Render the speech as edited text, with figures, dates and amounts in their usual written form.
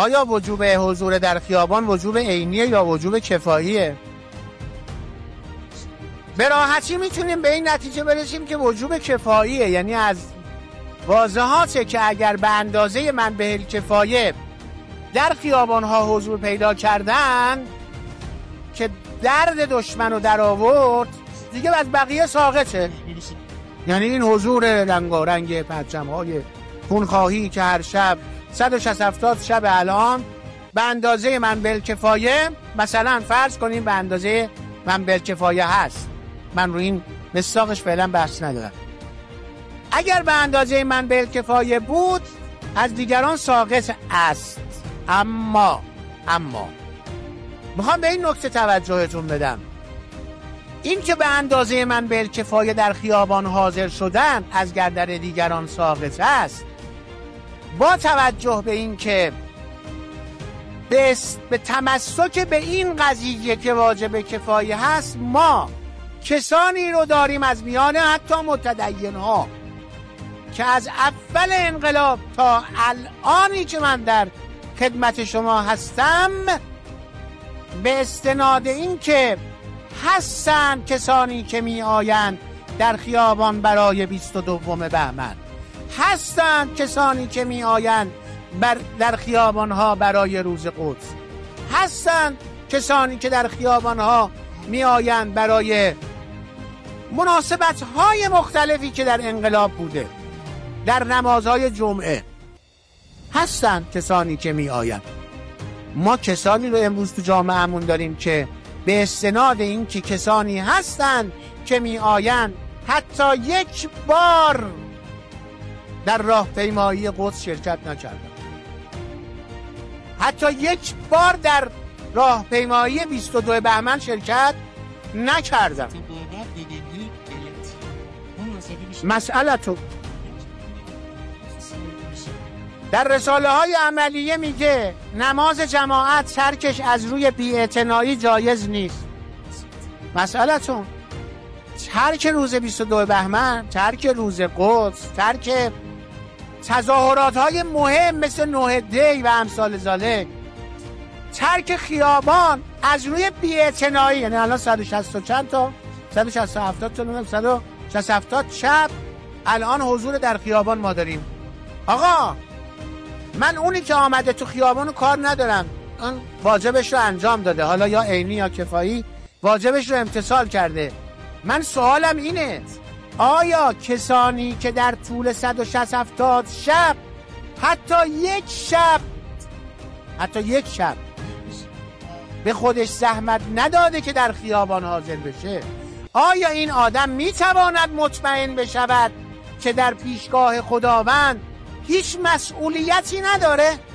آیا وجوب حضور در خیابان وجوب عینیه یا وجوب کفاییه؟ به راحتی میتونیم به این نتیجه برسیم که وجوب کفاییه، یعنی از واضحاته که اگر به اندازه منبع الکفایه در خیابانها حضور پیدا کردن که درد دشمن رو در آورد، دیگه از بقیه ساقطه. یعنی این حضور رنگارنگ پرچم‌های خونخواهی که هر شب 160 شب الان به اندازه منبع الکفایه، مثلا فرض کنیم به اندازه منبع الکفایه هست، من رو این مصداقش فعلا بحث ندارم، اگر به اندازه منبع الکفایه بود از دیگران ساقط است. اما میخوام به این نکته توجهتون بدم، این که به اندازه منبع الکفایه در خیابان حاضر شدن از گردن دیگران ساقط است، با توجه به این که به تمسک به این قضیه که واجب کفایه هست، ما کسانی رو داریم از میان حتی متدین ها که از اول انقلاب تا الانی که من در خدمت شما هستم، به استناد این که هستن کسانی که می آیند در خیابان برای 22 بهمن، هستند کسانی که می آیند در خیابان ها برای روز قدس، هستند کسانی که در خیابان ها می آیند برای مناسبت های مختلفی که در انقلاب بوده، در نمازهای جمعه هستند کسانی که می آیند. ما کسانی رو امروز تو جامعهمون داریم که به استناد این که کسانی هستند که می آیند حتی یک بار در راهپیمایی قدس شرکت نکردند، حتی یک بار در راهپیمایی 22 بهمن شرکت نکردند. مسئله تو در رساله های عملیه میگه نماز جماعت ترکش از روی بی‌اعتنایی جایز نیست. مسئله‌تون ترک روز 22 بهمن، ترک روز قدس، ترک تظاهرات های مهم مثل 9 دی و امثال ذالک، ترک خیابان از روی بی‌اعتنایی، یعنی الان 160 چند تا 167 تا 167 شب الان حضور در خیابان ما داریم. آقا من اونی که آمده تو خیابانو کار ندارم، اون واجبش رو انجام داده، حالا یا عینی یا کفایی واجبش رو امتثال کرده. من سوالم اینه، آیا کسانی که در طول 160 شب حتی یک شب به خودش زحمت نداده که در خیابان حاضر بشه، آیا این آدم میتواند مطمئن بشود که در پیشگاه خداوند هیچ مسئولیتی نداره؟